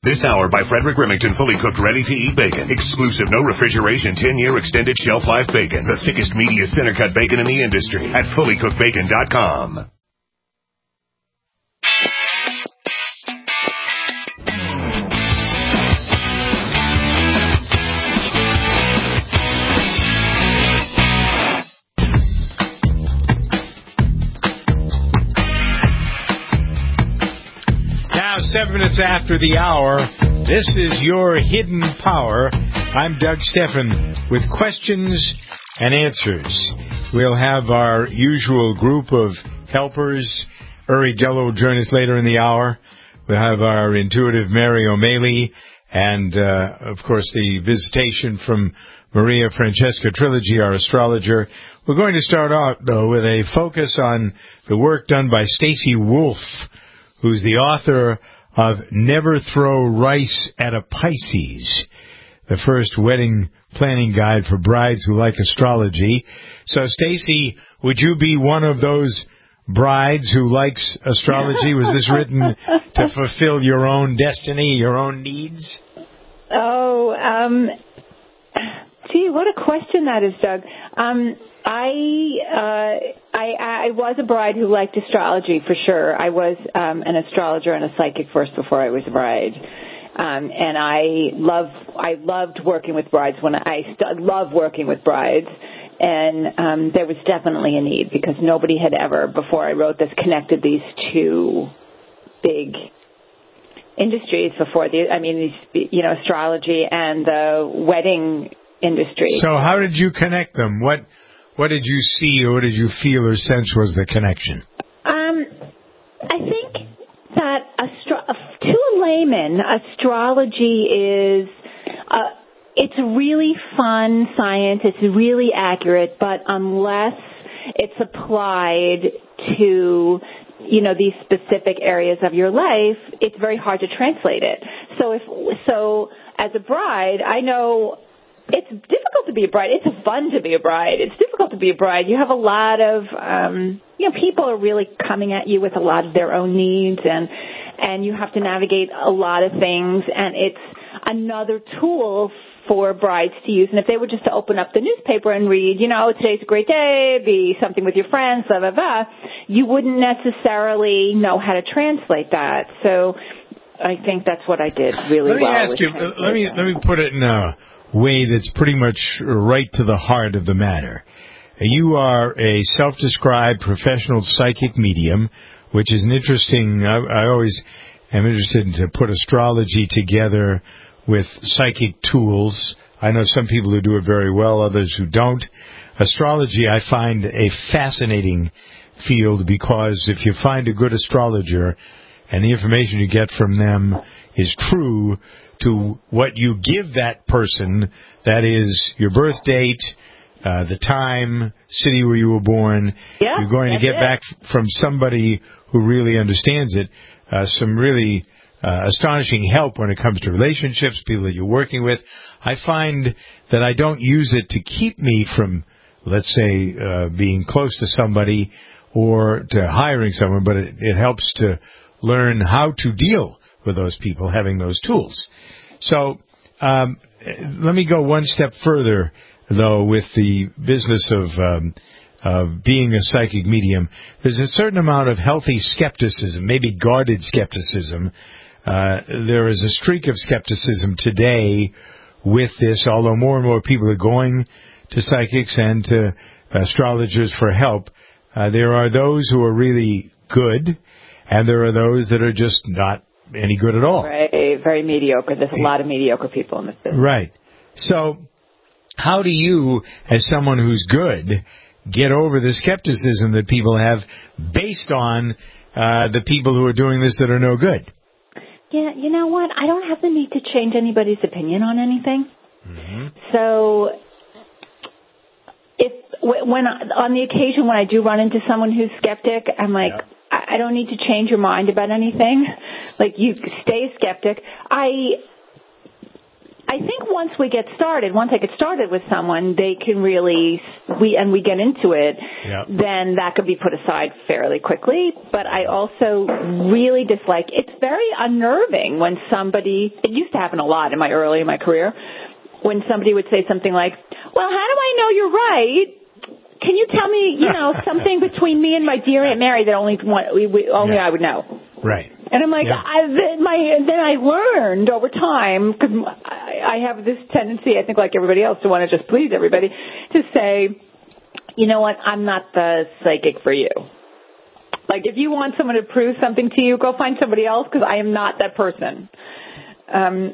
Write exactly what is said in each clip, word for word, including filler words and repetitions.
This hour by Frederick Remington, fully cooked, ready-to-eat bacon. Exclusive, no refrigeration, ten-year extended shelf life bacon. The thickest, meatiest, center-cut bacon in the industry at fully cooked bacon dot com. Seven minutes after the hour, this is your Hidden Power. I'm Doug Steffen with questions and answers. We'll have our usual group of helpers. Uri Geller will join us later in the hour. We'll have our intuitive Mary O'Malley and, uh, of course, the visitation from Maria Francesca Trilogy, our astrologer. We're going to start out, though, with a focus on the work done by Stacy Wolf, who's the author of Never Throw Rice at a Pisces, the first wedding planning guide for brides who like astrology. So, Stacy, would you be one of those brides who likes astrology? Was this written to fulfill your own destiny, your own needs? Oh, um, gee, what a question that is, Doug. Um, I, uh, I, I was a bride who liked astrology for sure. I was um, an astrologer and a psychic first before I was a bride, um, and I love, I loved working with brides. When I st- love working with brides, and um, there was definitely a need because nobody had ever before I wrote this connected these two big industries before. The, I mean, these, you know, astrology and the wedding industry. So how did you connect them? What what did you see or what did you feel or sense was the connection? Um, I think that astro- to a layman, astrology is uh, it's really fun science. It's really accurate, but unless it's applied to you know these specific areas of your life, it's very hard to translate it. So if so, as a bride, I know. It's difficult to be a bride. It's fun to be a bride. It's difficult to be a bride. You have a lot of, um, you know, people are really coming at you with a lot of their own needs, and and you have to navigate a lot of things, and it's another tool for brides to use. And if they were just to open up the newspaper and read, you know, today's a great day, be something with your friends, blah, blah, blah, you wouldn't necessarily know how to translate that. So I think that's what I did really well. Let me ask you, let me, let me put it in a way that's pretty much right to the heart of the matter. You are a self-described professional psychic medium, which is an interesting, I, I always am interested in to put astrology together with psychic tools. I know some people who do it very well, others who don't. Astrology I find a fascinating field because if you find a good astrologer and the information you get from them is true to what you give that person, that is your birth date, uh, the time, city where you were born, yeah, you're going to get it. back from somebody who really understands it, uh, some really uh, astonishing help when it comes to relationships, people that you're working with. I find that I don't use it to keep me from, let's say, uh, being close to somebody or to hiring someone, but it, it helps to learn how to deal with those people, having those tools. So um, let me go one step further, though, with the business of, um, of being a psychic medium. There's a certain amount of healthy skepticism, maybe guarded skepticism. Uh, there is a streak of skepticism today with this, although more and more people are going to psychics and to astrologers for help. Uh, there are those who are really good, and there are those that are just not any good at all. Right, very mediocre. There's a lot of mediocre people in this business. Right. So how do you, as someone who's good, get over the skepticism that people have based on uh, the people who are doing this that are no good? Yeah, you know what? I don't have the need to change anybody's opinion on anything. Mm-hmm. So if when on the occasion when I do run into someone who's skeptic, I'm like, yeah. I don't need to change your mind about anything. Like, you stay skeptic. I I think once we get started, once I get started with someone, they can really, we and we get into it, yep. then that could be put aside fairly quickly. But I also really dislike, it's very unnerving when somebody, it used to happen a lot in my early in my career, when somebody would say something like, well, how do I know you're right? Can you tell me, you know, something between me and my dear Aunt Mary that only one, we, we, only yeah. I would know? Right. And I'm like, yeah. I, my, then I learned over time, because I, I have this tendency, I think like everybody else, to want to just please everybody, to say, you know what, I'm not the psychic for you. Like, if you want someone to prove something to you, go find somebody else, because I am not that person. Um,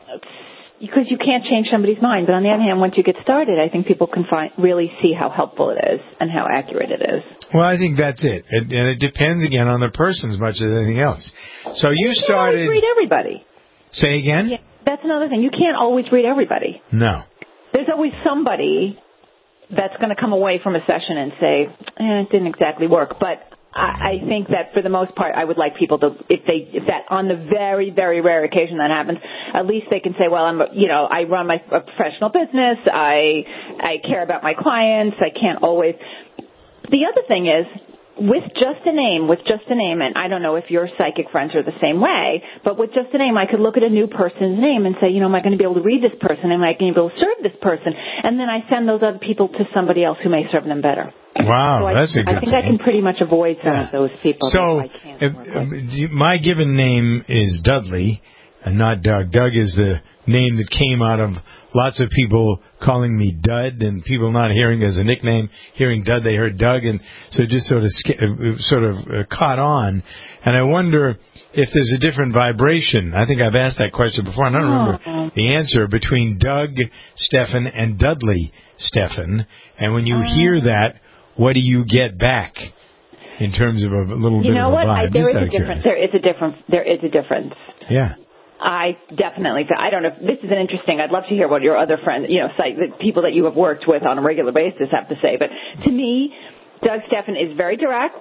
because you can't change somebody's mind. But on the other hand, once you get started, I think people can find, really see how helpful it is and how accurate it is. Well, I think that's it. it and it depends, again, on the person as much as anything else. So you, you started... You can't always read everybody. Say again? Yeah, that's another thing. You can't always read everybody. No. There's always somebody that's going to come away from a session and say, eh, it didn't exactly work. But I, I think that for the most part, I would like people to, if they, if that on the very, very rare occasion that happens, at least they can say, well, I'm, you know, I run my a professional business. I, I care about my clients. I can't always. The other thing is, with just a name, with just a name, and I don't know if your psychic friends are the same way, but with just a name, I could look at a new person's name and say, you know, am I going to be able to read this person? Am I going to be able to serve this person? And then I send those other people to somebody else who may serve them better. Wow, so that's I, a good I think thing. I can pretty much avoid some yeah. of those people. So, I can't if, work with. my given name is Dudley, and not Doug. Doug is the name that came out of lots of people calling me Dud, and people not hearing as a nickname, hearing Dud, they heard Doug, and so it just sort of sort of uh, caught on. And I wonder if there's a different vibration. I think I've asked that question before, and I don't remember oh. the answer, between Doug Stephan and Dudley Stephan. And when you uh, hear that, what do you get back in terms of a little you bit know of a what? vibe? I, there is a difference. There is a difference. There is a difference. Yeah. I definitely, I don't know if this is an interesting, I'd love to hear what your other friends, you know, site, the people that you have worked with on a regular basis have to say. But to me, Doug Stephan is very direct,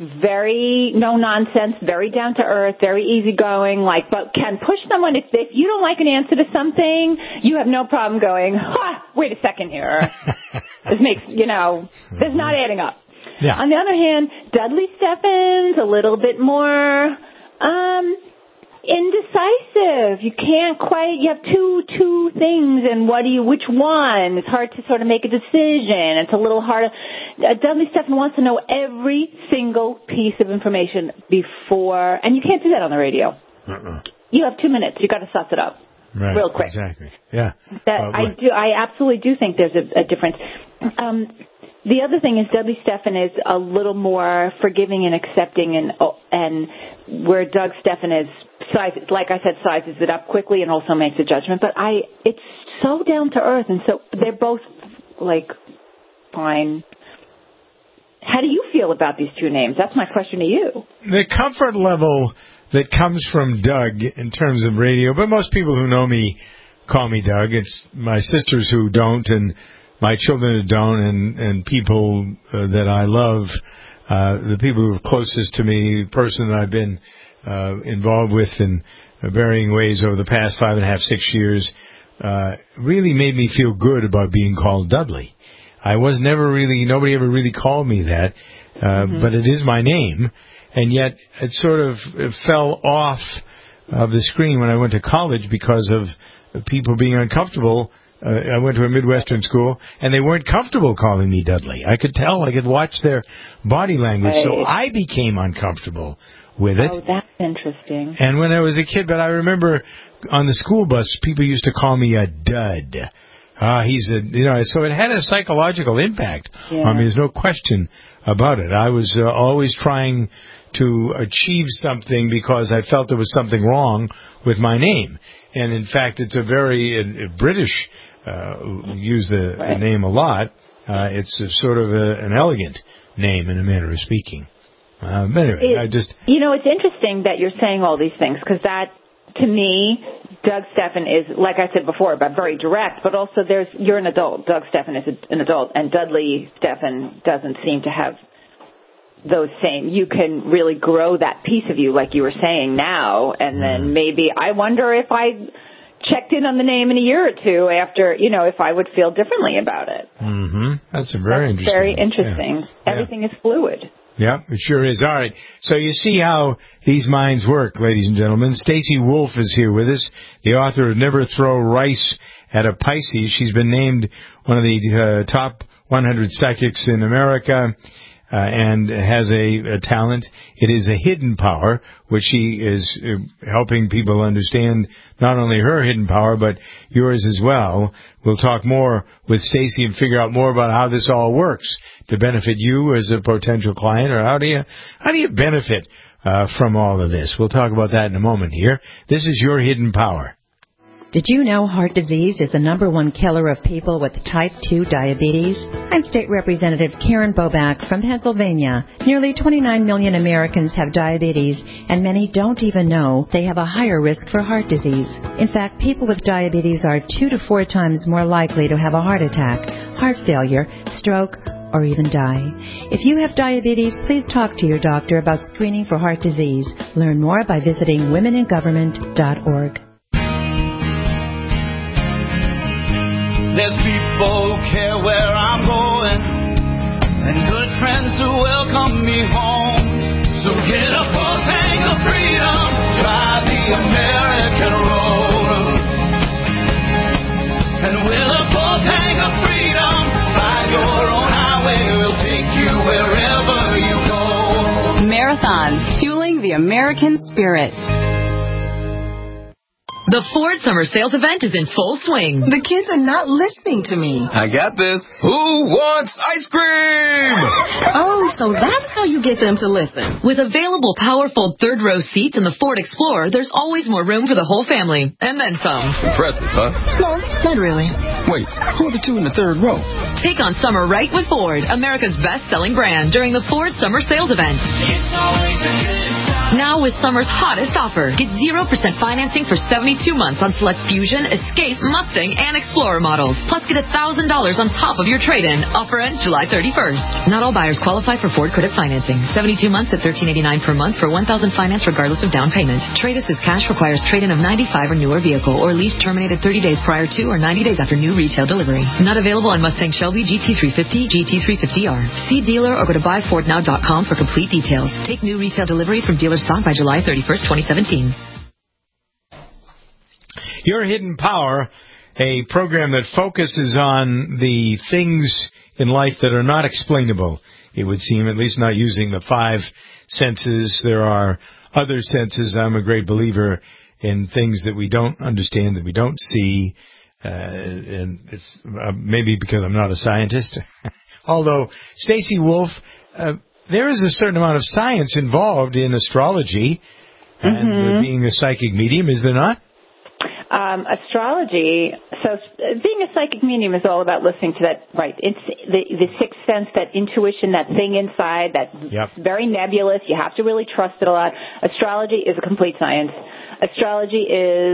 very no nonsense, very down to earth, very easygoing, like, but can push someone if, if you don't like an answer to something, you have no problem going, ha, wait a second here. This makes, you know, this is not adding up. Yeah. On the other hand, Dudley Stephan's a little bit more, um, indecisive. You can't quite, you have two, two things, and what do you, which one? It's hard to sort of make a decision. It's a little hard. Uh, Dudley Stephan wants to know every single piece of information before, and you can't do that on the radio. Uh-uh. You have two minutes. You got to suss it up. Right, real quick. Exactly. Yeah. That uh, I do. I absolutely do think there's a, a difference. Um, the other thing is Dudley Stephan is a little more forgiving and accepting, and and where Doug Stephan is, size, like I said, sizes it up quickly and also makes a judgment. But I, it's so down to earth, and so they're both like fine. How do you feel about these two names? That's my question to you. The comfort level that comes from Doug in terms of radio, but most people who know me call me Doug. It's my sisters who don't, and my children who don't, and, and people uh, that I love, uh, the people who are closest to me, the person that I've been uh, involved with in varying ways over the past five and a half, six years, uh, really made me feel good about being called Dudley. I was never really, nobody ever really called me that, uh, mm-hmm. but it is my name. And yet it sort of it fell off of the screen when I went to college because of people being uncomfortable. Uh, I went to a Midwestern school, and they weren't comfortable calling me Dudley. I could tell. I could watch their body language. Right. So I became uncomfortable with it. Oh, that's interesting. And when I was a kid, but I remember on the school bus, people used to call me a dud. Ah, uh, he's a, you know, so it had a psychological impact yeah. on me. There's no question about it. I was uh, always trying to achieve something because I felt there was something wrong with my name. And in fact, it's a very uh, British, uh, use the, right. the name a lot. Uh, it's a sort of a, an elegant name in a manner of speaking. Uh, but anyway, it, I just... You know, it's interesting that you're saying all these things, because that, to me, Doug Stephan is, like I said before, about very direct, but also there's, you're an adult. Doug Stephan is a, an adult, and Dudley Stephan doesn't seem to have those same, you can really grow that piece of you, like you were saying now, and then maybe, I wonder if I checked in on the name in a year or two after, you know, if I would feel differently about it. Mm-hmm. That's a very That's interesting. very interesting. Yeah. Everything is fluid. Yeah, it sure is. All right. So you see how these minds work, ladies and gentlemen. Stacey Wolf is here with us, the author of Never Throw Rice at a Pisces. She's been named one of the uh, top one hundred psychics in America. Uh, and has a, a talent. It is a hidden power, which she is uh, helping people understand not only her hidden power, but yours as well. We'll talk more with Stacey and figure out more about how this all works to benefit you as a potential client, or how do you, how do you benefit uh, from all of this? We'll talk about that in a moment here. This is your hidden power. Did you know heart disease is the number one killer of people with type two diabetes? I'm State Representative Karen Boback from Pennsylvania. Nearly twenty-nine million Americans have diabetes, and many don't even know they have a higher risk for heart disease. In fact, people with diabetes are two to four times more likely to have a heart attack, heart failure, stroke, or even die. If you have diabetes, please talk to your doctor about screening for heart disease. Learn more by visiting women in government dot org. There's people who care where I'm going, and good friends who welcome me home. So get a full tank of freedom, try the American road. And with a full tank of freedom, find your own highway, we'll take you wherever you go. Marathons, fueling the American spirit. The Ford Summer Sales Event is in full swing. The kids are not listening to me. I got this. Who wants ice cream? Oh, so that's how you get them to listen. With available powerful third-row seats in the Ford Explorer, there's always more room for the whole family. And then some. Impressive, huh? No, not really. Wait, who are the two in the third row? Take on summer right with Ford, America's best-selling brand, during the Ford Summer Sales Event. It's always a good time. Now with summer's hottest offer. Get zero percent financing for seventy-two months on select Fusion, Escape, Mustang, and Explorer models. Plus get one thousand dollars on top of your trade-in. Offer ends July thirty-first. Not all buyers qualify for Ford credit financing. seventy-two months at thirteen eighty-nine per month for one thousand dollars finance regardless of down payment. Trade-assist cash requires trade-in of ninety-five or newer vehicle, or lease terminated thirty days prior to or ninety days after new retail delivery. Not available on Mustang Shelby, G T three fifty, G T three fifty R. See dealer or go to buy ford now dot com for complete details. Take new retail delivery from dealer stock by July thirty-first, twenty seventeen. Your Hidden Power, a program that focuses on the things in life that are not explainable, it would seem, at least not using the five senses. There are other senses. I'm a great believer in things that we don't understand, that we don't see, uh, and it's uh, maybe because I'm not a scientist. Although, Stacey Wolf, uh, there is a certain amount of science involved in astrology and Mm-hmm. uh, being a psychic medium, is there not? Um, astrology, so uh, being a psychic medium is all about listening to that, right, it's the, the sixth sense, that intuition, that thing inside, that's Yep. very nebulous. You have to really trust it a lot. Astrology is a complete science. Astrology is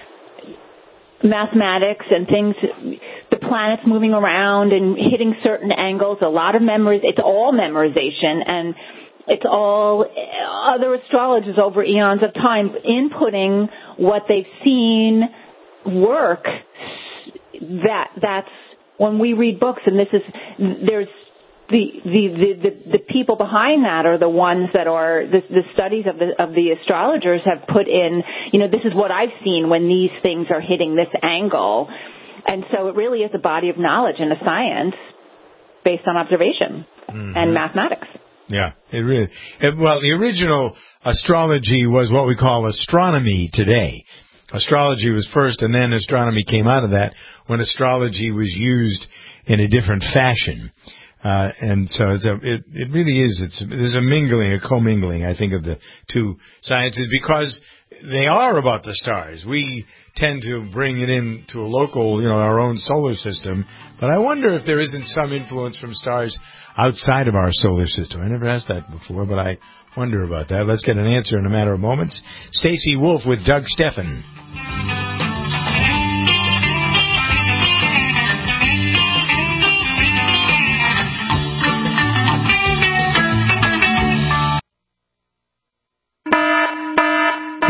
mathematics and things, the planets moving around and hitting certain angles, a lot of memories. It's all memorization, and it's all other astrologers over eons of time inputting what they've seen work. That that's when we read books, and this is there's the the the the, the people behind that are the ones that are the, the studies of the of the astrologers have put in. You know, this is what I've seen when these things are hitting this angle, and so it really is a body of knowledge and a science based on observation mm-hmm. and mathematics. Yeah, it really. It, well, the original astrology was what we call astronomy today. Astrology was first, and then astronomy came out of that when astrology was used in a different fashion. Uh, and so it's a, it, it really is. It's there's a mingling, a commingling, I think, of the two sciences because they are about the stars. We tend to bring it into a local, you know, our own solar system. But I wonder if there isn't some influence from stars outside of our solar system. I never asked that before, but I wonder about that. Let's get an answer in a matter of moments. Stacey Wolf with Doug Steffen.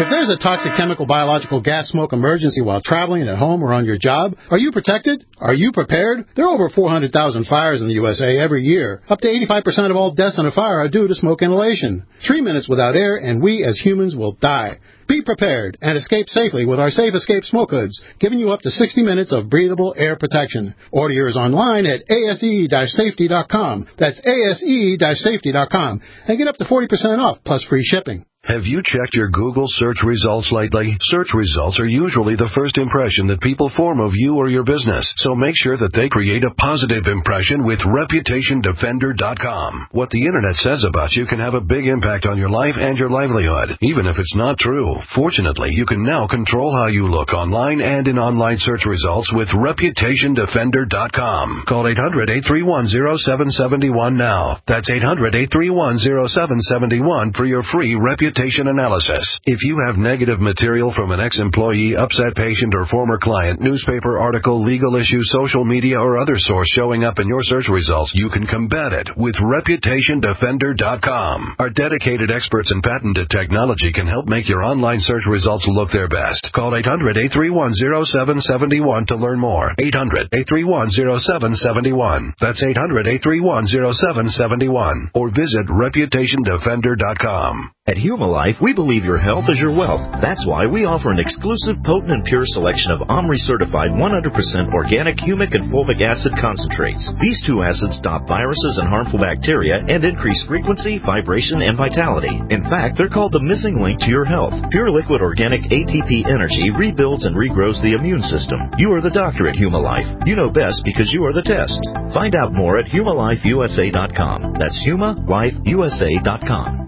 there's a toxic chemical, biological, gas, smoke emergency while traveling at home or on your job, are you protected? Are you prepared? There are over four hundred thousand fires in the U S A every year. Up to eighty-five percent of all deaths in a fire are due to smoke inhalation. Three minutes without air, and we as humans will die. Be prepared and escape safely with our Safe Escape Smoke Hoods, giving you up to sixty minutes of breathable air protection. Order yours online at A S E safety dot com. That's A S E safety dot com. And get up to forty percent off, plus free shipping. Have you checked your Google search results lately? Search results are usually the first impression that people form of you or your business, so make sure that they create a positive impression with reputation defender dot com. What the Internet says about you can have a big impact on your life and your livelihood, even if it's not true. Fortunately, you can now control how you look online and in online search results with reputation defender dot com. Call eight hundred, eight three one, zero seven seven one now. That's eight hundred, eight three one, zero seven seven one for your free reputation analysis. If you have negative material from an ex-employee, upset patient, or former client, newspaper article, legal issue, social media, or other source showing up in your search results, you can combat it with reputation defender dot com. Our dedicated experts in patented technology can help make your online search results look their best. Call eight hundred, eight three one, zero seven seven one to learn more. eight hundred, eight three one, zero seven seven one. That's eight hundred, eight three one, zero seven seven one. Or visit reputation defender dot com. At Humalife, we believe your health is your wealth. That's why we offer an exclusive, potent, and pure selection of OMRI-certified one hundred percent organic humic and fulvic acid concentrates. These two acids stop viruses and harmful bacteria and increase frequency, vibration, and vitality. In fact, they're called the missing link to your health. Pure liquid organic A T P energy rebuilds and regrows the immune system. You are the doctor at Humalife. You know best because you are the test. Find out more at Humalife U S A dot com. That's Huma Life U S A dot com.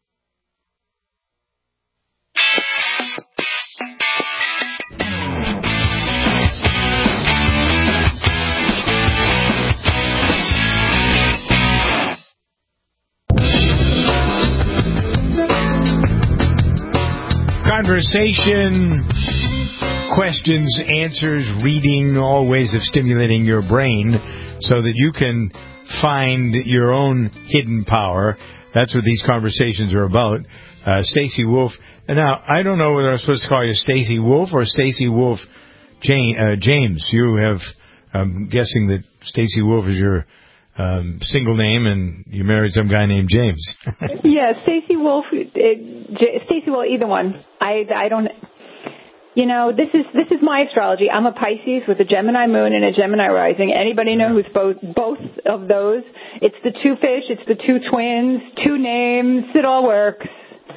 Conversation, questions, answers, reading, all ways of stimulating your brain so that you can find your own hidden power. That's what these conversations are about. Uh, Stacey Wolf. Now, I don't know whether I'm supposed to call you Stacey Wolf or Stacey Wolf Jane, uh, James. You have, I'm guessing that Stacey Wolf is your um, single name, and you married some guy named James. Yeah, Stacey Wolf, uh, J- Stacey Wolf, either one. I, I don't, you know, this is this is my astrology. I'm a Pisces with a Gemini moon and a Gemini rising. Anybody know who's both both of those? It's the two fish, it's the two twins, two names, it all works.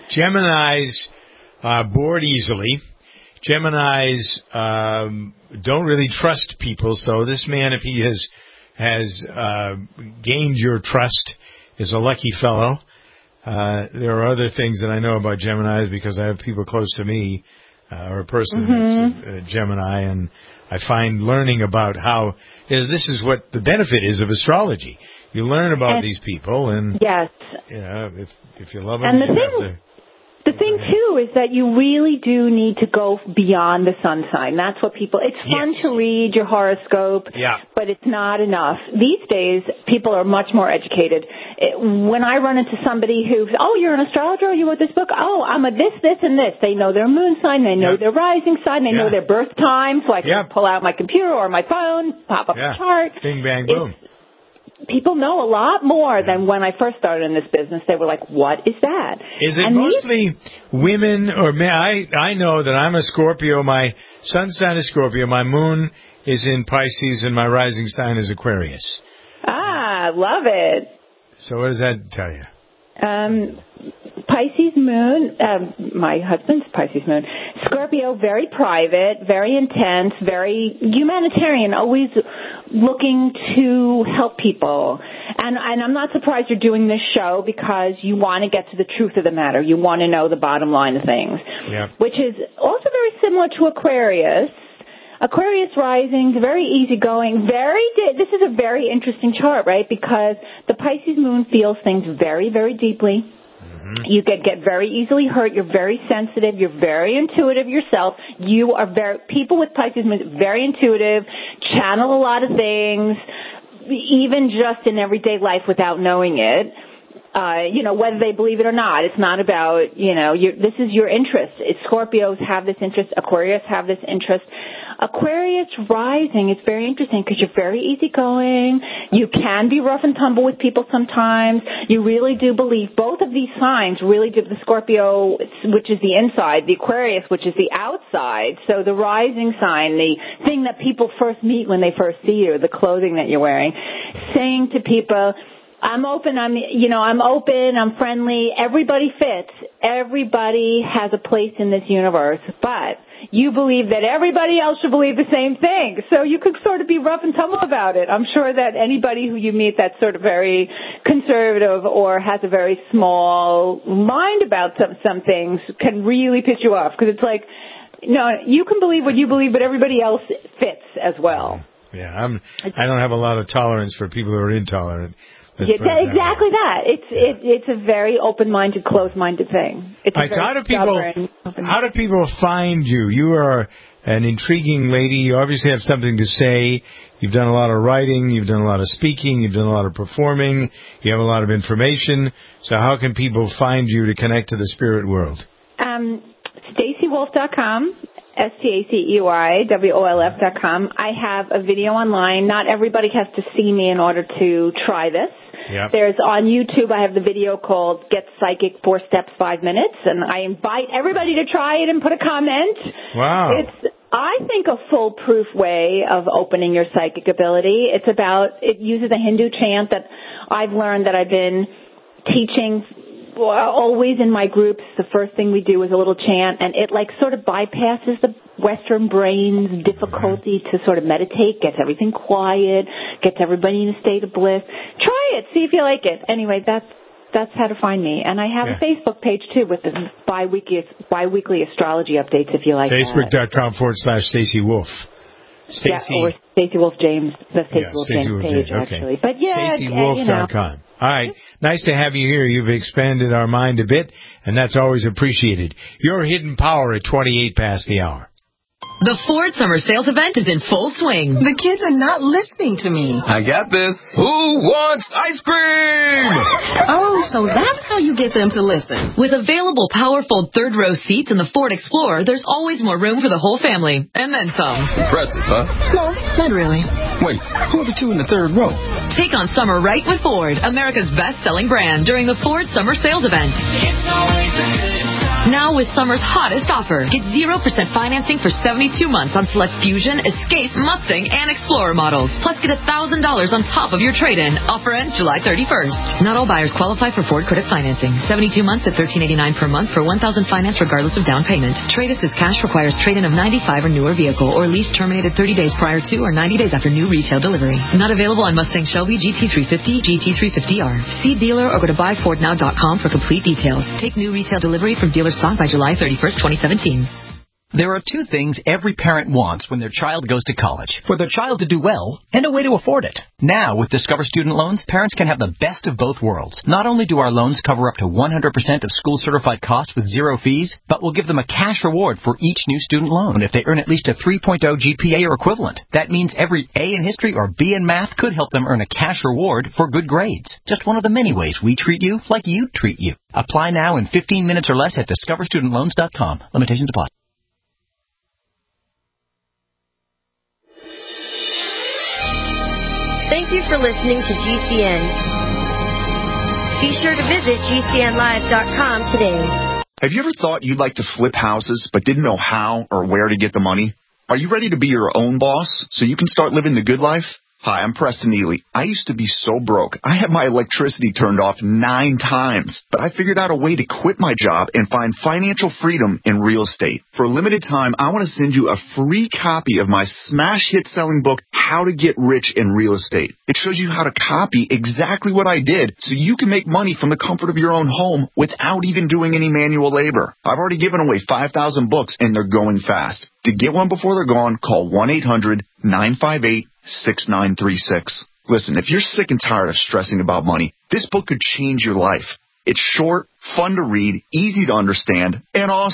Geminis are bored easily. Geminis um, don't really trust people, so this man, if he has has uh, gained your trust, is a lucky fellow. Uh, there are other things that I know about Geminis because I have people close to me, uh, or a person mm-hmm. that's a, a Gemini, and I find learning about how is this is what the benefit is of astrology. You learn about and, these people, and yes, you know, if if you love them, and the you thing, have to. The thing, too, is that you really do need to go beyond the sun sign. That's what people, it's fun yes. to read your horoscope, yeah. but it's not enough. These days, people are much more educated. It, when I run into somebody who, oh, you're an astrologer, you wrote this book, oh, I'm a this, this, and this. They know their moon sign, they know yeah. their rising sign, they yeah. know their birth time, so I can yeah. pull out my computer or my phone, pop up yeah. a chart. Bing, bang, boom. It's, people know a lot more than when I first started in this business. They were like, what is that? Is it and mostly these... women or men? I, I know that I'm a Scorpio. My sun sign is Scorpio. My moon is in Pisces, and my rising sign is Aquarius. Ah, love it. So what does that tell you? Um, Pisces moon, um, my husband's Pisces moon. Scorpio, very private, very intense, very humanitarian, always looking to help people. And, and I'm not surprised you're doing this show because you want to get to the truth of the matter. You want to know the bottom line of things, yep. which is also very similar to Aquarius. Aquarius rising, very easygoing, very, this is a very interesting chart, right? Because the Pisces moon feels things very, very deeply. Mm-hmm. You get, get very easily hurt. You're very sensitive. You're very intuitive yourself. You are very, people with Pisces moon, very intuitive, channel a lot of things, even just in everyday life without knowing it. Uh, you know, whether they believe it or not. It's not about, you know, your, this is your interest. It's Scorpios have this interest. Aquarius have this interest. Aquarius rising is very interesting because you're very easygoing. You can be rough and tumble with people sometimes. You really do believe both of these signs really do. The Scorpio, which is the inside, the Aquarius, which is the outside. So the rising sign, the thing that people first meet when they first see you, the clothing that you're wearing, saying to people, I'm open, I'm, you know, I'm open, I'm friendly, everybody fits, everybody has a place in this universe, but you believe that everybody else should believe the same thing, so you could sort of be rough and tumble about it. I'm sure that anybody who you meet that's sort of very conservative or has a very small mind about some, some things can really piss you off, because it's like, no, you can believe what you believe, but everybody else fits as well. Yeah, I'm, I don't have a lot of tolerance for people who are intolerant. Yeah, exactly that. It's yeah. it, it's a very open-minded, closed-minded thing. It's right, so how do people how do people find you? You are an intriguing lady. You obviously have something to say. You've done a lot of writing. You've done a lot of speaking. You've done a lot of performing. You have a lot of information. So how can people find you to connect to the spirit world? Um, Stacey Wolf dot com. S T A C E Y W O L F dot com. I have a video online. Not everybody has to see me in order to try this. Yep. There's on YouTube, I have the video called Get Psychic, Four Steps, Five Minutes, and I invite everybody to try it and put a comment. Wow. It's, I think, a foolproof way of opening your psychic ability. It's about, it uses a Hindu chant that I've learned that I've been teaching always in my groups. The first thing we do is a little chant, and it like sort of bypasses the Western brain's difficulty to sort of meditate, gets everything quiet, gets everybody in a state of bliss. Try it, see if you like it. Anyway, that's that's how to find me. And I have yeah. a Facebook page too with the bi-weekly, bi-weekly astrology updates if you like Facebook dot com forward slash Stacey Wolf. Stacey. Yeah, or Stacey Wolf James, the Stacey yeah, Wolf James page, James. Okay. actually. But yeah, Stacey Wolf dot com. You know. All right. Nice to have you here. You've expanded our mind a bit, and that's always appreciated. Your hidden power at twenty-eight past the hour. The Ford Summer Sales Event is in full swing. The kids are not listening to me. I got this. Who wants ice cream? Oh, so that's how you get them to listen. With available powerful third-row seats in the Ford Explorer, there's always more room for the whole family. And then some. Impressive, huh? No, not really. Wait, who are the two in the third row? Take on summer right with Ford, America's best-selling brand, during the Ford Summer Sales Event. It's always a good time. Now with summer's hottest offer. Get zero percent financing for seventy-two months on select Fusion, Escape, Mustang, and Explorer models. Plus get one thousand dollars on top of your trade-in. Offer ends July thirty-first. Not all buyers qualify for Ford credit financing. seventy-two months at thirteen eighty-nine per month for one thousand dollars finance regardless of down payment. Trade-assist cash requires trade-in of ninety-five or newer vehicle or lease terminated thirty days prior to or ninety days after new retail delivery. Not available on Mustang Shelby, G T three fifty, G T three fifty R. See dealer or go to buy ford now dot com for complete details. Take new retail delivery from dealer stock by July thirty-first, twenty seventeen. There are two things every parent wants when their child goes to college. For their child to do well, and a way to afford it. Now, with Discover Student Loans, parents can have the best of both worlds. Not only do our loans cover up to one hundred percent of school-certified costs with zero fees, but we'll give them a cash reward for each new student loan if they earn at least a three point oh G P A or equivalent. That means every A in history or B in math could help them earn a cash reward for good grades. Just one of the many ways we treat you like you'd treat you. Apply now in fifteen minutes or less at discover student loans dot com. Limitations apply. Thank you for listening to G C N. Be sure to visit G C N live dot com today. Have you ever thought you'd like to flip houses but didn't know how or where to get the money? Are you ready to be your own boss so you can start living the good life? Hi, I'm Preston Neely. I used to be so broke. I had my electricity turned off nine times, but I figured out a way to quit my job and find financial freedom in real estate. For a limited time, I want to send you a free copy of my smash hit selling book, How to Get Rich in Real Estate. It shows you how to copy exactly what I did so you can make money from the comfort of your own home without even doing any manual labor. I've already given away five thousand books and they're going fast. To get one before they're gone, call one eight hundred nine five eight six nine three six. Listen, if you're sick and tired of stressing about money, this book could change your life. It's short, fun to read, easy to understand, and awesome.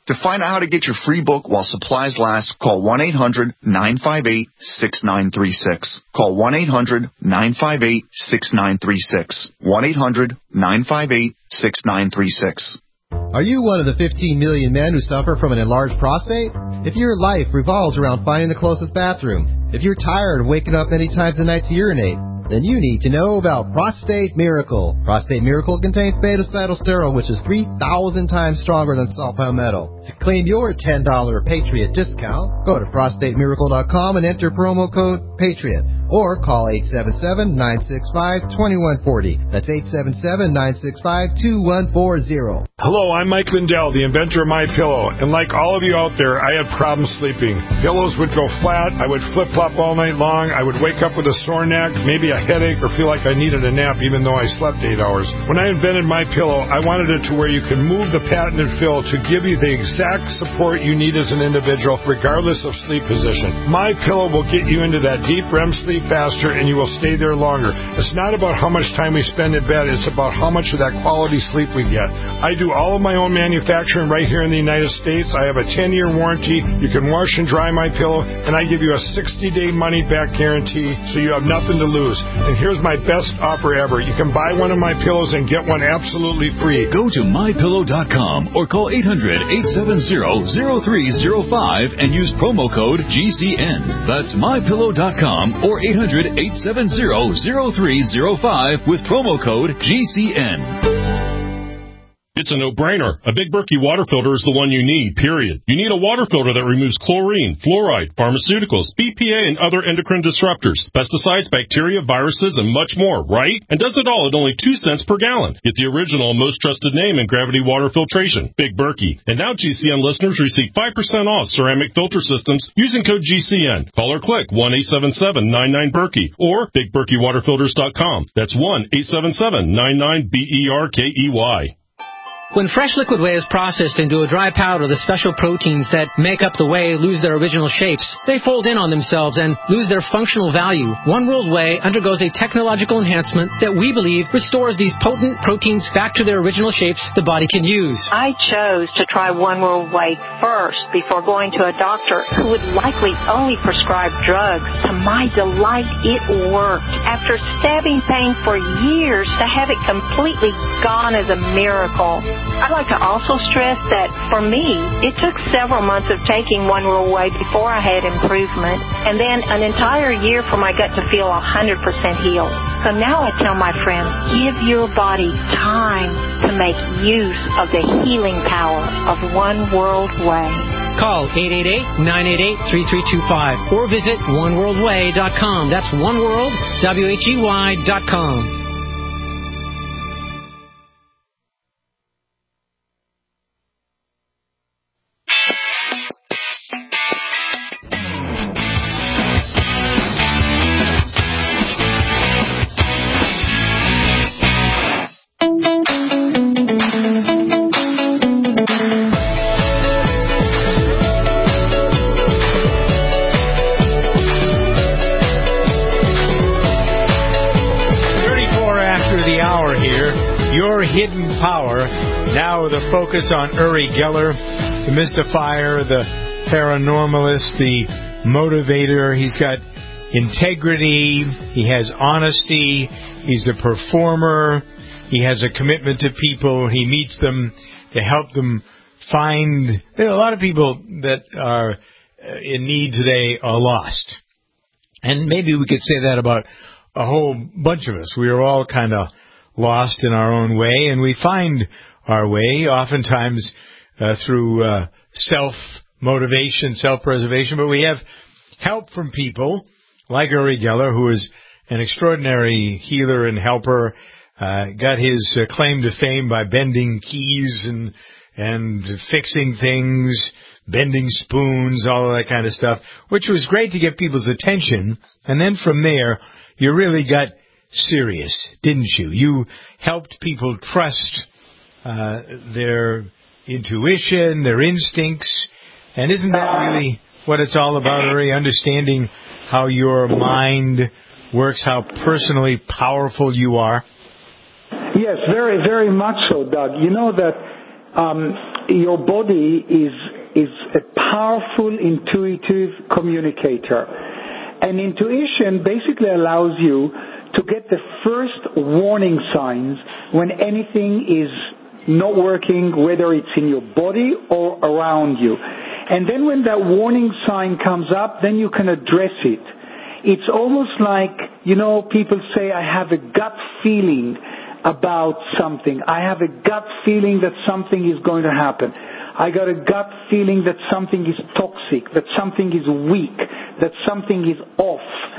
To find out how to get your free book while supplies last, call one eight hundred nine five eight six nine three six. Call one eight hundred nine five eight six nine three six. one eight hundred nine five eight six nine three six. Are you one of the fifteen million men who suffer from an enlarged prostate? If your life revolves around finding the closest bathroom, if you're tired of waking up many times a night to urinate, then you need to know about Prostate Miracle. Prostate Miracle contains beta-cytosterol, which is three thousand times stronger than salt palmetto. To claim your ten dollars Patriot discount, go to prostate miracle dot com and enter promo code PATRIOT. Or call eight seven seven, nine six five, two one four zero. That's eight seven seven, nine six five, two one four zero. Hello, I'm Mike Lindell, the inventor of MyPillow. And like all of you out there, I had problems sleeping. Pillows would go flat. I would flip-flop all night long. I would wake up with a sore neck, maybe a headache, or feel like I needed a nap even though I slept eight hours. When I invented MyPillow, I wanted it to where you can move the patented fill to give you the exact support you need as an individual, regardless of sleep position. MyPillow will get you into that deep R E M sleep faster, and you will stay there longer. It's not about how much time we spend in bed. It's about how much of that quality sleep we get. I do all of my own manufacturing right here in the United States. I have a ten-year warranty. You can wash and dry my pillow, and I give you a sixty-day money-back guarantee, so you have nothing to lose. And here's my best offer ever. You can buy one of my pillows and get one absolutely free. Go to my pillow dot com or call eight hundred, eight seven zero, zero three zero five and use promo code G C N. That's my pillow dot com or eight hundred, eight seven zero, zero three zero five with promo code G C N. It's a no-brainer. A Big Berkey water filter is the one you need, period. You need a water filter that removes chlorine, fluoride, pharmaceuticals, B P A, and other endocrine disruptors, pesticides, bacteria, viruses, and much more, right? And does it all at only two cents per gallon. Get the original, most trusted name in gravity water filtration, Big Berkey. And now G C N listeners receive five percent off ceramic filter systems using code G C N. Call or click one eight seven seven, nine nine, Berkey or big berkey water filters dot com. That's one eight seven seven, nine nine, B E R K E Y. When fresh liquid whey is processed into a dry powder, the special proteins that make up the whey lose their original shapes. They fold in on themselves and lose their functional value. One World Whey undergoes a technological enhancement that we believe restores these potent proteins back to their original shapes the body can use. I chose to try One World Whey first before going to a doctor who would likely only prescribe drugs. To my delight, it worked. After stabbing pain for years, to have it completely gone is a miracle. I'd like to also stress that for me, it took several months of taking One World Whey before I had improvement, and then an entire year for my gut to feel one hundred percent healed. So now I tell my friends, give your body time to make use of the healing power of One World Whey. Call eight eight eight, nine eight eight, three three two five or visit one world whey dot com. That's one world, W H E Y dot com. Hidden Power, now with a focus on Uri Geller, the mystifier, the paranormalist, the motivator. He's got integrity, he has honesty, he's a performer, he has a commitment to people, he meets them to help them find... There are a lot of people that are in need today are lost. And maybe we could say that about a whole bunch of us. We are all kind of lost in our own way, and we find our way oftentimes uh, through uh, self-motivation, self-preservation, but we have help from people like Uri Geller, who is an extraordinary healer and helper, uh, got his uh, claim to fame by bending keys and and fixing things, bending spoons, all of that kind of stuff, which was great to get people's attention, and then from there, you really got serious, didn't you? You helped people trust uh, their intuition, their instincts, and isn't that really what it's all about, Uri? Understanding how your mind works, how personally powerful you are? Yes, very, very much so, Doug. You know that um, your body is is a powerful, intuitive communicator. And intuition basically allows you to get the first warning signs when anything is not working, whether it's in your body or around you. And then when that warning sign comes up, then you can address it. It's almost like, you know, people say, I have a gut feeling about something. I have a gut feeling that something is going to happen. I got a gut feeling that something is toxic, that something is weak, that something is off.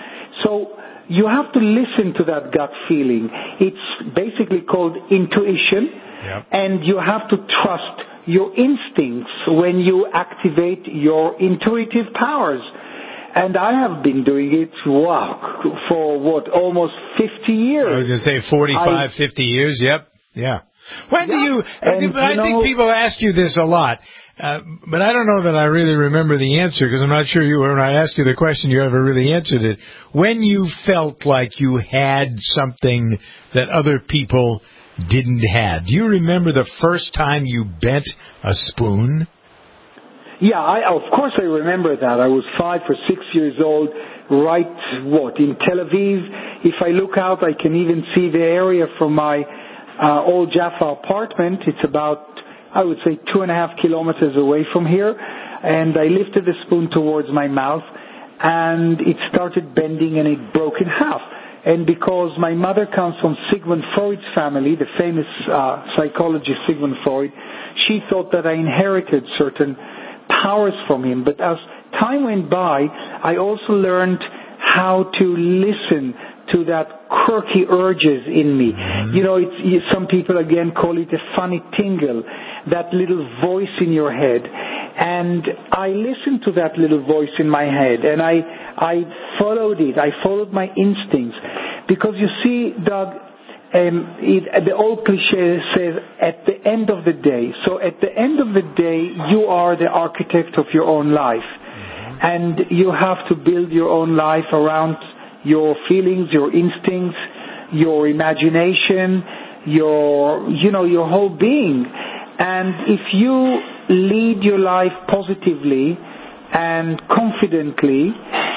So you have to listen to that gut feeling. It's basically called intuition, yep. And you have to trust your instincts when you activate your intuitive powers. And I have been doing it, wow, for what, almost fifty years. I was going to say forty-five, I, fifty years, yep, yeah. When yeah, do you, and, I you know, think people ask you this a lot, uh, but I don't know that I really remember the answer, because I'm not sure you, when I asked you the question, you ever really answered it. When you felt like you had something that other people didn't have, do you remember the first time you bent a spoon? Yeah, I, of course I remember that. I was five or six years old, right, what, in Tel Aviv. If I look out, I can even see the area from my uh, old Jaffa apartment. It's about, I would say, two and a half kilometers away from here. And I lifted the spoon towards my mouth, and it started bending, and it broke in half. And because my mother comes from Sigmund Freud's family, the famous uh, psychologist Sigmund Freud, she thought that I inherited certain powers from him. But as time went by, I also learned how to listen to that quirky urges in me. Mm-hmm. You know, it's, some people again call it a funny tingle, that little voice in your head. And I listened to that little voice in my head, and I I followed it. I followed my instincts. Because you see, Doug, Um, it, the old cliche says, at the end of the day. So at the end of the day, you are the architect of your own life. Mm-hmm. And you have to build your own life around your feelings, your instincts, your imagination, your, you know, your whole being. And if you lead your life positively and confidently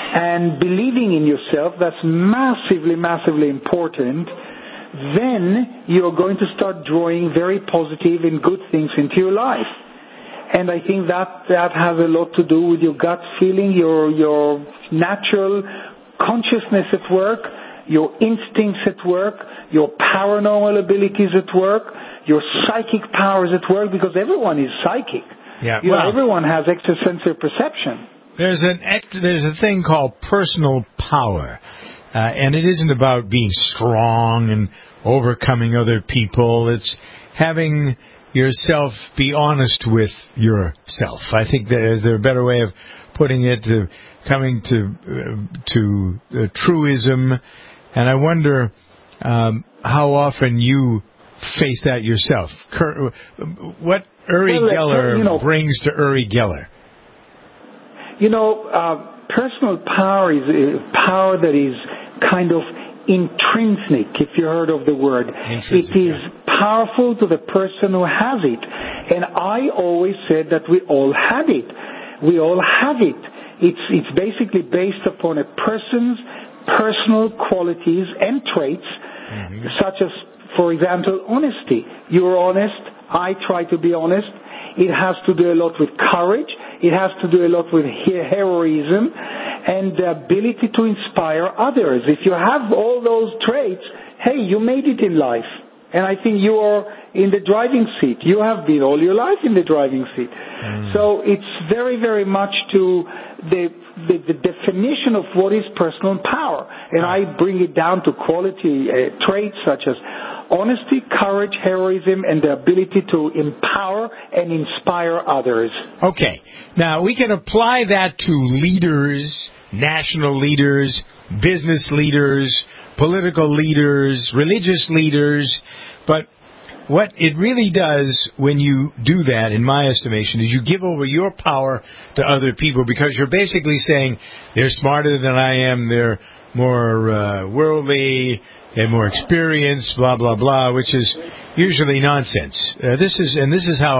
and believing in yourself, that's massively, massively important. Then you're going to start drawing very positive and good things into your life. And I think that that has a lot to do with your gut feeling, your your natural consciousness at work, your instincts at work, your paranormal abilities at work, your psychic powers at work, because everyone is psychic. Yeah, you well, know, everyone has extrasensory perception. There's an there's a thing called personal power. Uh, and it isn't about being strong and overcoming other people. It's having yourself be honest with yourself. I think that is there a better way of putting it, to coming to uh, to uh, truism. And I wonder um, how often you face that yourself. Kurt, what Uri well, Geller you know, brings to Uri Geller? You know, uh, personal power is a power that is kind of intrinsic, if you heard of the word. Intrinsic, it is yeah. powerful to the person who has it. And I always said that we all had it. We all have it. It's, it's basically based upon a person's personal qualities and traits, mm-hmm. such as, for example, honesty. You're honest. I try to be honest. It has to do a lot with courage. It has to do a lot with heroism and the ability to inspire others. If you have all those traits, hey, you made it in life. And I think you are in the driving seat. You have been all your life in the driving seat. Mm. So it's very, very much to the, the, the definition of what is personal power. And I bring it down to quality uh, traits such as honesty, courage, heroism, and the ability to empower and inspire others. Okay. Now, we can apply that to leaders, national leaders, business leaders, political leaders, religious leaders, but what it really does when you do that, in my estimation, is you give over your power to other people, because you're basically saying they're smarter than I am, they're more uh, worldly, they're more experienced, blah, blah, blah, which is usually nonsense. Uh, this is, and this is how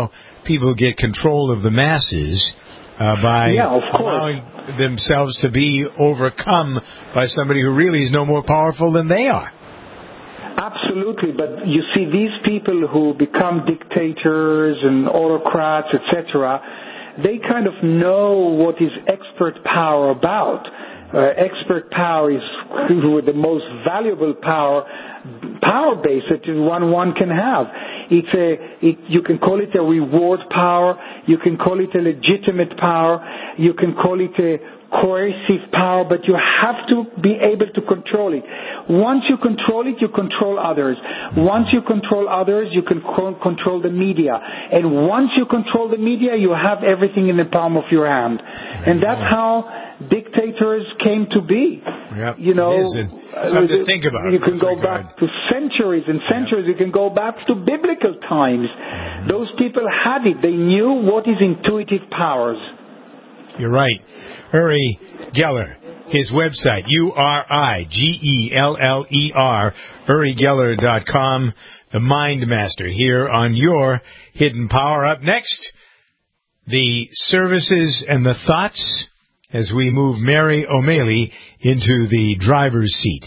people get control of the masses uh, by yeah, of course. allowing themselves to be overcome by somebody who really is no more powerful than they are. Absolutely, but you see, these people who become dictators and autocrats, et cetera, they kind of know what is expert power about. Uh, expert power is the most valuable power power base that one one can have. It's a it, you can call it a reward power, you can call it a legitimate power, you can call it a coercive power, but you have to be able to control it. Once you control it, you control others. Once you control others, you can co- control the media. And once you control the media, you have everything in the palm of your hand. And that's how dictators came to be. Yep, you know, it is. It's something to think about. You can go back to centuries and centuries. Yep. You can go back to biblical times. Mm-hmm. Those people had it. They knew what is intuitive powers. You're right. Uri Geller, his website, U R I G E L L E R, uri geller dot com, the Mind Master here on your Hidden Power. Up next, the services and the thoughts as we move Mary O'Malley into the driver's seat.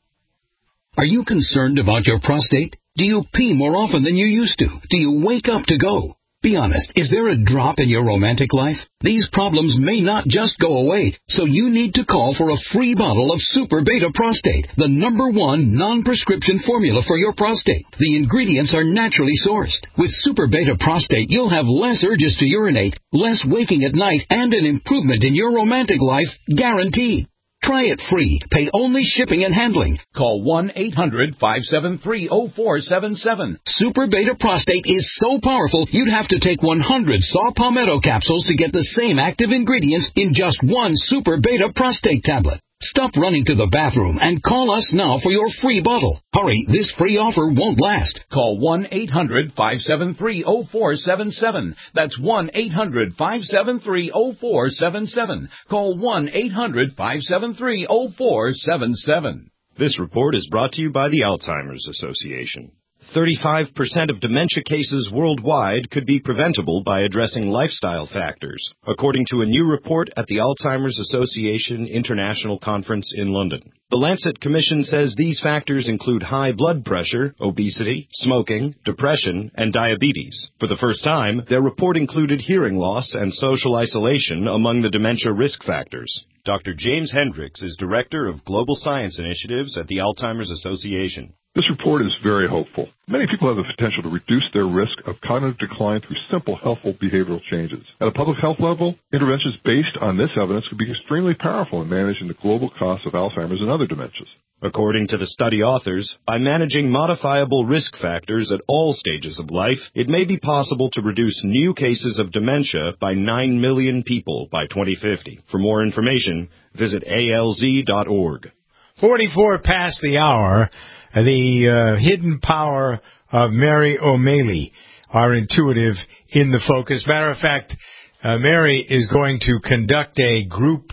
Are you concerned about your prostate? Do you pee more often than you used to? Do you wake up to go? Be honest, is there a drop in your romantic life? These problems may not just go away, so you need to call for a free bottle of Super Beta Prostate, the number one non-prescription formula for your prostate. The ingredients are naturally sourced. With Super Beta Prostate, you'll have less urges to urinate, less waking at night, and an improvement in your romantic life guaranteed. Try it free. Pay only shipping and handling. Call one eight hundred five seven three oh four seven seven. Super Beta Prostate is so powerful, you'd have to take one hundred Saw Palmetto capsules to get the same active ingredients in just one Super Beta Prostate tablet. Stop running to the bathroom and call us now for your free bottle. Hurry, this free offer won't last. Call one eight hundred five seven three oh four seven seven. That's one eight hundred five seven three oh four seven seven. Call one eight hundred five seven three oh four seven seven. This report is brought to you by the Alzheimer's Association. thirty-five percent of dementia cases worldwide could be preventable by addressing lifestyle factors, according to a new report at the Alzheimer's Association International Conference in London. The Lancet Commission says these factors include high blood pressure, obesity, smoking, depression, and diabetes. For the first time, their report included hearing loss and social isolation among the dementia risk factors. Doctor James Hendricks is Director of Global Science Initiatives at the Alzheimer's Association. This report is very hopeful. Many people have the potential to reduce their risk of cognitive decline through simple, helpful behavioral changes. At a public health level, interventions based on this evidence could be extremely powerful in managing the global costs of Alzheimer's and other dementias. According to the study authors, by managing modifiable risk factors at all stages of life, it may be possible to reduce new cases of dementia by nine million people by twenty fifty. For more information, visit A L Z dot org. forty-four past the hour. The uh, hidden power of Mary O'Malley, our intuitive in the focus. Matter of fact, uh, Mary is going to conduct a group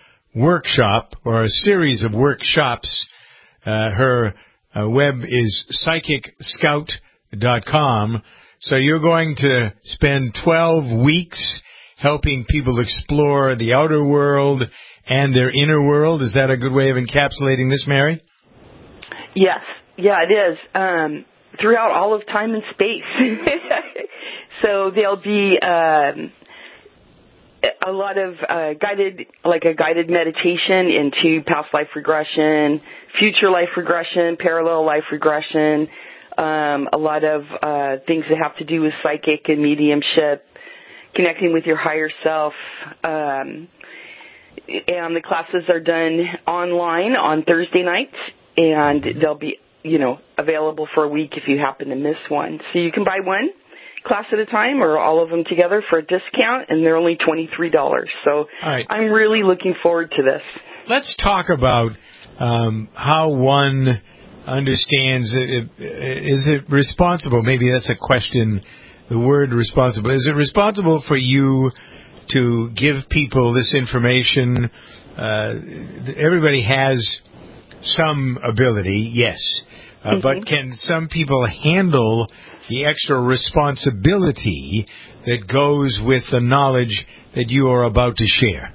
workshop or a series of workshops. Uh, her uh, web is psychic scout dot com. So you're going to spend twelve weeks helping people explore the outer world and their inner world. Is that a good way of encapsulating this, Mary? Yes, yeah, it is. Um, throughout all of time and space. So there'll be um, a lot of uh, guided, like a guided meditation into past life regression, future life regression, parallel life regression, um, a lot of uh, things that have to do with psychic and mediumship, connecting with your higher self. Um, and the classes are done online on Thursday nights. And they'll be, you know, available for a week if you happen to miss one. So you can buy one class at a time or all of them together for a discount, and they're only twenty-three dollars. So right. I'm really looking forward to this. Let's talk about um, how one understands it. Is it responsible? Maybe that's a question, the word responsible. Is it responsible for you to give people this information? Uh, everybody has some ability, yes, uh, mm-hmm. but can some people handle the extra responsibility that goes with the knowledge that you are about to share?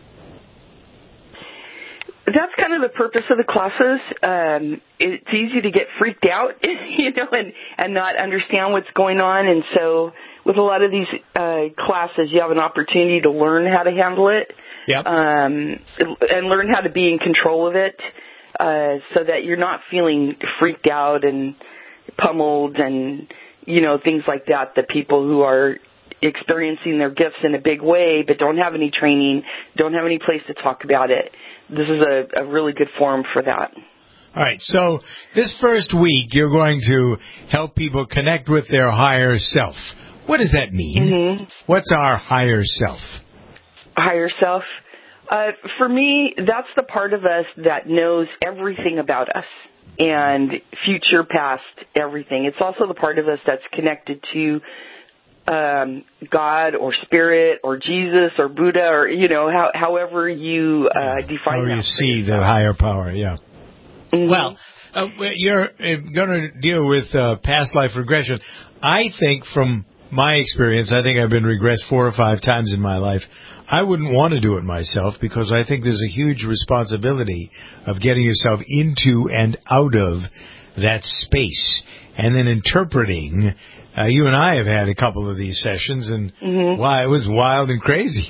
That's kind of the purpose of the classes. Um, it's easy to get freaked out, you know, and, and not understand what's going on. And so with a lot of these uh, classes, you have an opportunity to learn how to handle it. Yep. Um, and learn how to be in control of it, uh, so that you're not feeling freaked out and pummeled and, you know, things like that, that people who are experiencing their gifts in a big way but don't have any training, don't have any place to talk about it. This is a, a really good forum for that. All right, so this first week you're going to help people connect with their higher self. What does that mean? Mm-hmm. What's our higher self? Higher self? Uh, for me, that's the part of us that knows everything about us and future, past, everything. It's also the part of us that's connected to um, God or Spirit or Jesus or Buddha or, you know, how, however you uh, define How that. you see the higher power, yeah. Mm-hmm. Well, uh, you're uh, going to deal with uh, past life regression. I think from my experience, I think I've been regressed four or five times in my life. I wouldn't want to do it myself because I think there's a huge responsibility of getting yourself into and out of that space and then interpreting. Uh, you and I have had a couple of these sessions, and mm-hmm. wow, it was wild and crazy.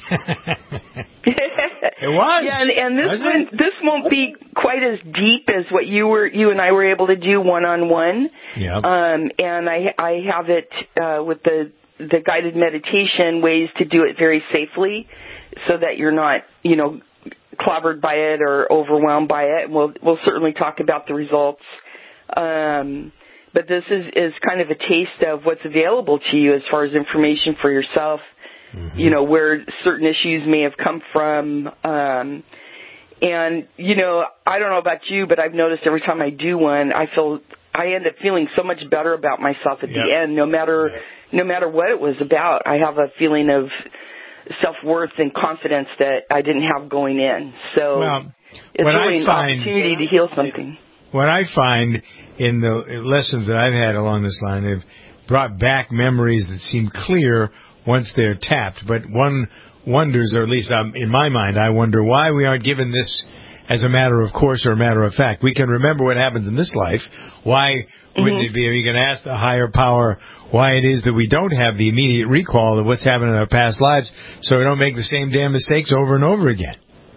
It was. Yeah, and, and this Wasn't one, it? this won't be quite as deep as what you were, you and I were able to do one on one. Yeah. Um, and I, I have it uh, with the the guided meditation ways to do it very safely, so that you're not, you know, clobbered by it or overwhelmed by it. And we'll we'll certainly talk about the results. Um, but this is is kind of a taste of what's available to you as far as information for yourself. Mm-hmm. You know, where certain issues may have come from. Um, and, you know, I don't know about you, but I've noticed every time I do one, I feel, I end up feeling so much better about myself at yep. the end, no matter, no matter what it was about. I have a feeling of self-worth and confidence that I didn't have going in. So well, it's really I an find, opportunity to heal something. What I find in the lessons that I've had along this line, they've brought back memories that seem clear once they're tapped, but one wonders, or at least um, in my mind, I wonder why we aren't given this as a matter of course or a matter of fact. We can remember what happens in this life. Why mm-hmm. wouldn't it be, we can ask the higher power why it is that we don't have the immediate recall of what's happened in our past lives so we don't make the same damn mistakes over and over again.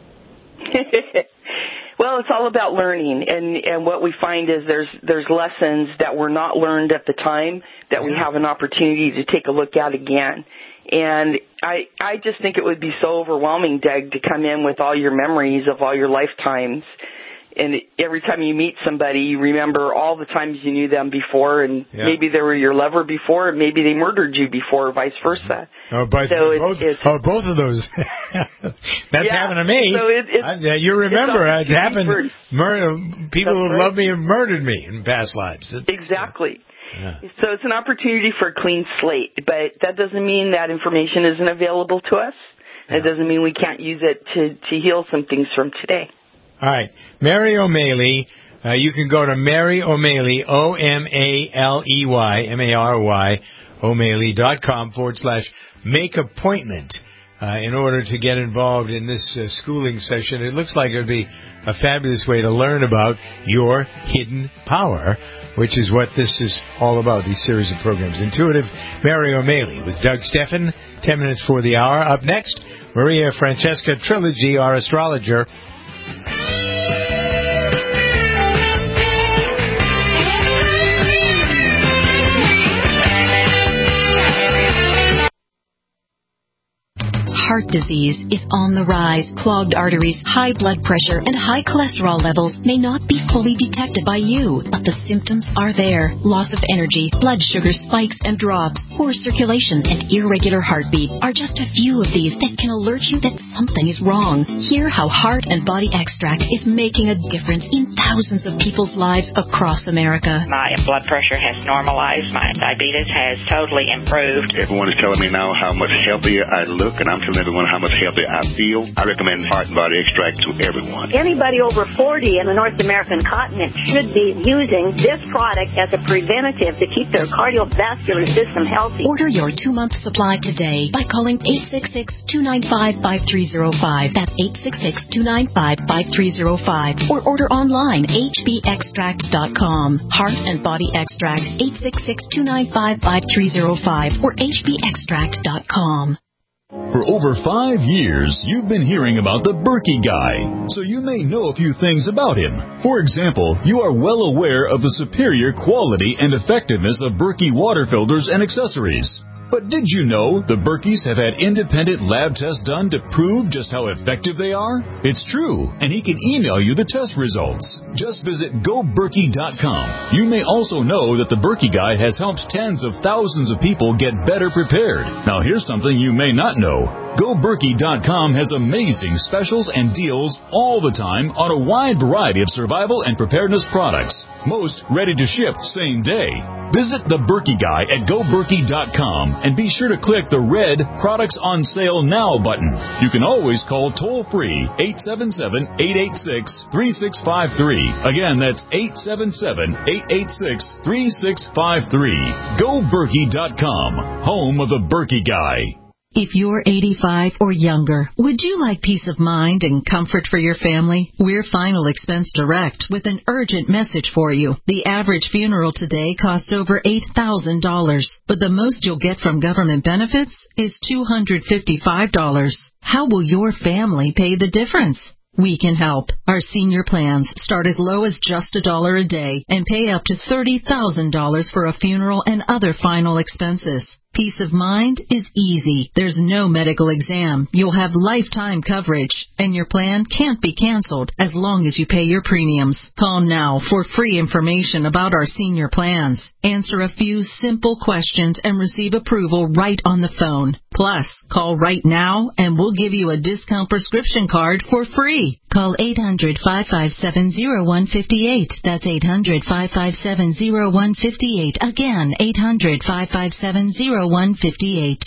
Well, it's all about learning, and, and what we find is there's there's lessons that were not learned at the time that we have an opportunity to take a look at again. And I I just think it would be so overwhelming, Doug, to come in with all your memories of all your lifetimes. And every time you meet somebody, you remember all the times you knew them before, and yeah. maybe they were your lover before, and maybe they murdered you before, or vice versa. Oh, but so both, it's, it's, oh, both of those. That's yeah, happened to me. So it, it's, I, you remember it's it happened. Murder, people who right. love me have murdered me in past lives. It's, exactly. Yeah. So it's an opportunity for a clean slate, but that doesn't mean that information isn't available to us. It yeah. doesn't mean we can't use it to, to heal some things from today. All right. Mary O'Malley, uh, you can go to Mary O'Malley, O M A L E Y, M A R Y, O'Malley dot com forward slash make appointment uh, in order to get involved in this uh, schooling session. It looks like it would be a fabulous way to learn about your hidden power, which is what this is all about, these series of programs. Intuitive Mary O'Malley with Doug Steffen, ten minutes for the hour. Up next, Maria Francesca Trilogy, our astrologer. Heart disease is on the rise. Clogged arteries, high blood pressure, and high cholesterol levels may not be fully detected by you, but the symptoms are there. Loss of energy, blood sugar spikes and drops, poor circulation, and irregular heartbeat are just a few of these that can alert you that something is wrong. Hear how Heart and Body Extract is making a difference in thousands of people's lives across America. My blood pressure has normalized. My diabetes has totally improved. Everyone is telling me now how much healthier I look, and I'm feeling telling everyone how much healthier I feel, I recommend Heart and Body Extract to everyone. Anybody over forty in the North American continent should be using this product as a preventative to keep their cardiovascular system healthy. Order your two-month supply today by calling eight six six, two nine five, five three zero five. That's eight six six, two nine five, five three zero five. Or order online, h b extract dot com. Heart and Body Extract, eight six six, two nine five, five three zero five or h b extract dot com. For over five years, you've been hearing about the Berkey Guy, so you may know a few things about him. For example, you are well aware of the superior quality and effectiveness of Berkey water filters and accessories. But did you know the Berkeys have had independent lab tests done to prove just how effective they are? It's true, and he can email you the test results. Just visit go berkey dot com. You may also know that the Berkey Guy has helped tens of thousands of people get better prepared. Now here's something you may not know. go berkey dot com has amazing specials and deals all the time on a wide variety of survival and preparedness products. Most ready to ship same day. Visit the Berkey Guy at go berkey dot com and be sure to click the red Products on Sale Now button. You can always call toll-free eight seven seven, eight eight six, three six five three. Again, that's eight seven seven, eight eight six, three six five three. go berkey dot com, home of the Berkey Guy. If you're eighty-five or younger, would you like peace of mind and comfort for your family? We're Final Expense Direct with an urgent message for you. The average funeral today costs over eight thousand dollars, but the most you'll get from government benefits is two hundred fifty-five dollars. How will your family pay the difference? We can help. Our senior plans start as low as just a dollar a day and pay up to thirty thousand dollars for a funeral and other final expenses. Peace of mind is easy. There's no medical exam. You'll have lifetime coverage, and your plan can't be canceled as long as you pay your premiums. Call now for free information about our senior plans. Answer a few simple questions and receive approval right on the phone. Plus, call right now and we'll give you a discount prescription card for free. Call eight hundred, five five seven, zero one five eight. That's eight hundred, five five seven, zero one five eight. Again, eight hundred, five five seven, zero one five eight.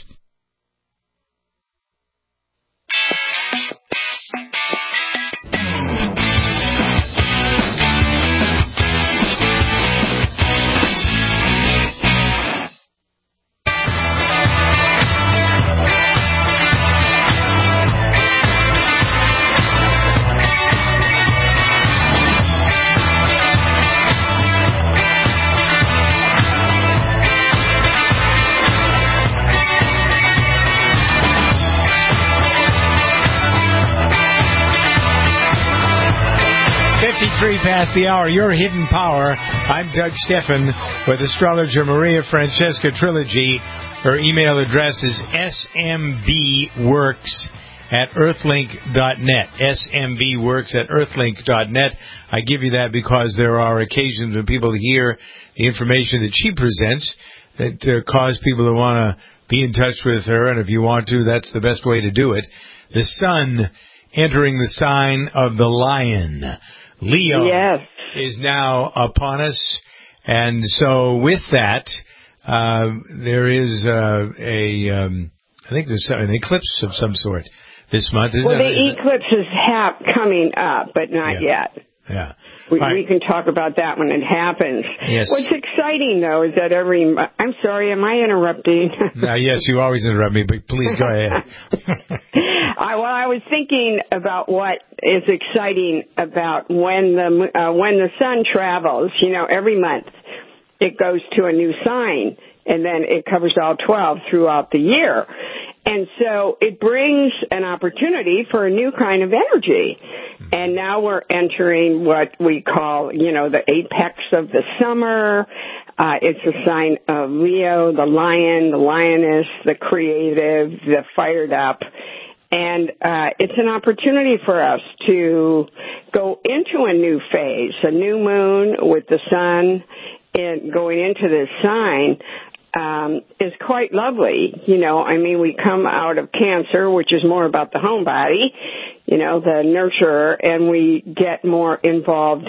fifty-three past the hour, your hidden power. I'm Doug Steffen with astrologer Maria Francesca Trilogy. Her email address is s m b works at earthlink dot net. s m b works at earthlink dot net. I give you that because there are occasions when people hear the information that she presents that uh, cause people to want to be in touch with her, and if you want to, that's the best way to do it. The sun entering the sign of the lion. Leo yes. is now upon us, and so with that, uh, there is uh, a, um, I think there's an eclipse of some sort this month. Is well, that, the is eclipse is hap- coming up, but not yeah. yet. Yeah. We, right. we can talk about that when it happens. Yes. What's exciting, though, is that every... I'm sorry, am I interrupting? No, yes, you always interrupt me, but please go ahead. I, well, I was thinking about what is exciting about when the uh, when the sun travels. You know, every month it goes to a new sign, and then it covers all twelve throughout the year. And so it brings an opportunity for a new kind of energy. And now we're entering what we call, you know, the apex of the summer. Uh, it's a sign of Leo, the lion, the lioness, the creative, the fired up. And uh, it's an opportunity for us to go into a new phase, a new moon with the sun and going into this sign. um, is quite lovely. You know, I mean, we come out of cancer, which is more about the home body, you know, the nurturer, and we get more involved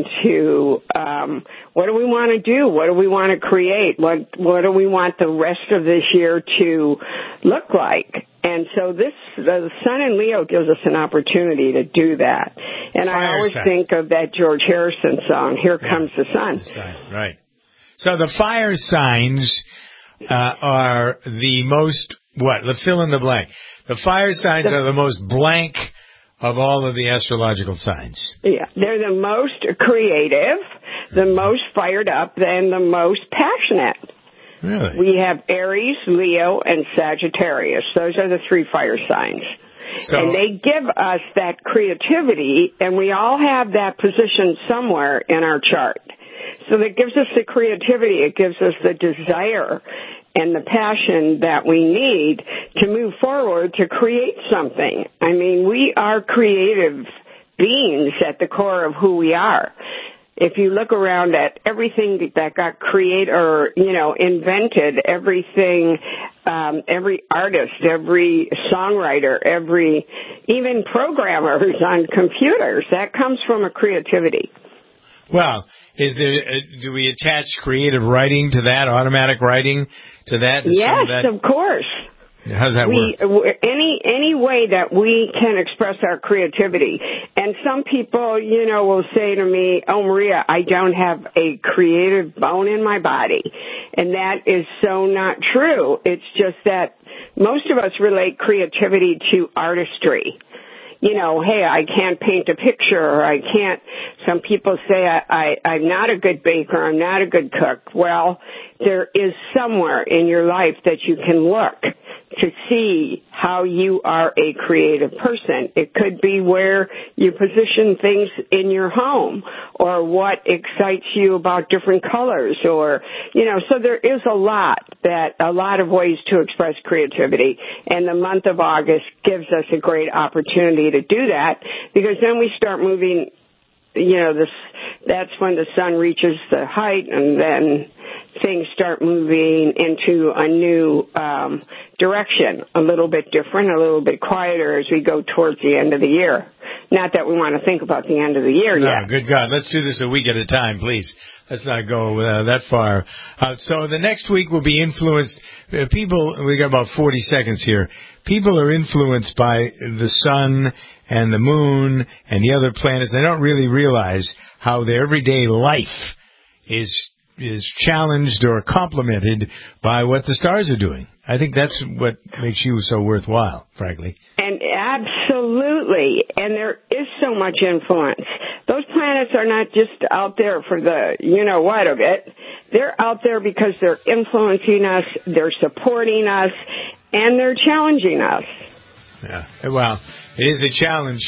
into um, what do we want to do? What do we want to create? What what do we want the rest of this year to look like? And so this, the Sun in Leo gives us an opportunity to do that. And Fire I always sign. think of that George Harrison song, Here Yeah. Comes the Sun. The sun, right. So the fire signs uh, are the most, what? Let's fill in the blank. The fire signs The- are the most blank of all of the astrological signs. Yeah, they're the most creative, the most fired up, and the most passionate. Really? We have Aries, Leo, and Sagittarius. Those are the three fire signs. So, and they give us that creativity, and we all have that position somewhere in our chart. So that gives us the creativity. It gives us the desire and the passion that we need to move forward to create something. I mean, we are creative beings at the core of who we are. If you look around at everything that got created or, you know, invented, everything, um, every artist, every songwriter, every, even programmers on computers, that comes from a creativity. well, is there? Uh, do we attach creative writing to that? Automatic writing to that? Is some Yes, of that- of course. How does that we, work? w- Any any way that we can express our creativity. And some people, you know, will say to me, "Oh, Maria, I don't have a creative bone in my body." And that is so not true. It's just that most of us relate creativity to artistry. You know, hey, I can't paint a picture, or I can't, some people say I, I, I'm not a good baker, I'm not a good cook. Well, there is somewhere in your life that you can look to see how you are a creative person. It could be where you position things in your home, or what excites you about different colors, or, you know, so there is a lot that, a lot of ways to express creativity, and the month of August gives us a great opportunity to do that, because then we start moving, you know, this, that's when the sun reaches the height, and then things start moving into a new um, direction, a little bit different, a little bit quieter as we go towards the end of the year. Not that we want to think about the end of the year No, yet. good God. Let's do this a week at a time, please. Let's not go uh, that far. Uh, so the next week will be influenced. Uh, people, we got about forty seconds here. People are influenced by the sun and the moon and the other planets. They don't really realize how their everyday life is is challenged or complemented by what the stars are doing. I think that's what makes you so worthwhile, frankly. And absolutely. And there is so much influence. Those planets are not just out there for the you-know-what of it. They're out there because they're influencing us, they're supporting us, and they're challenging us. Yeah. Well, it is a challenge.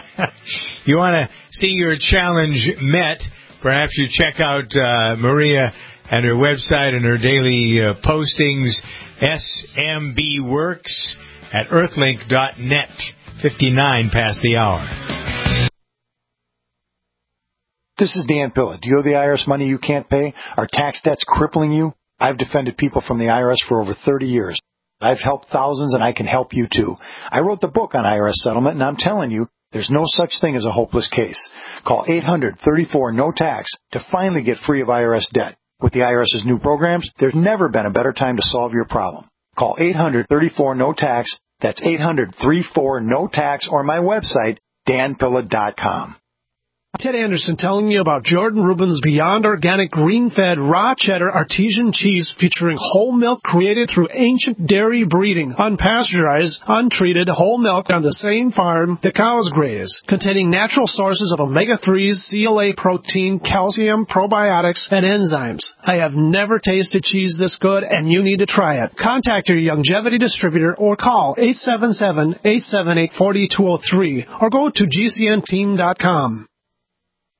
You want to see your challenge met, perhaps you check out uh, Maria and her website and her daily uh, postings, S M B Works at earthlink dot net, fifty-nine past the hour. This is Dan Pilla. Do you owe the I R S money you can't pay? Are tax debts crippling you? I've defended people from the I R S for over thirty years. I've helped thousands, and I can help you too. I wrote the book on I R S settlement, and I'm telling you, there's no such thing as a hopeless case. Call eight hundred, thirty-four, no tax to finally get free of I R S debt. With the IRS's new programs, there's never been a better time to solve your problem. Call eight hundred, thirty-four, no tax. That's eight hundred, thirty-four, no tax, or my website, dan pilla dot com. Ted Anderson telling you about Jordan Rubin's Beyond Organic Green-Fed Raw Cheddar Artesian Cheese featuring whole milk created through ancient dairy breeding, unpasteurized, untreated whole milk on the same farm the cows graze, containing natural sources of omega threes, C L A protein, calcium, probiotics, and enzymes. I have never tasted cheese this good, and you need to try it. Contact your Longevity distributor or call eight seven seven, eight seven eight, four two zero three or go to G C N team dot com.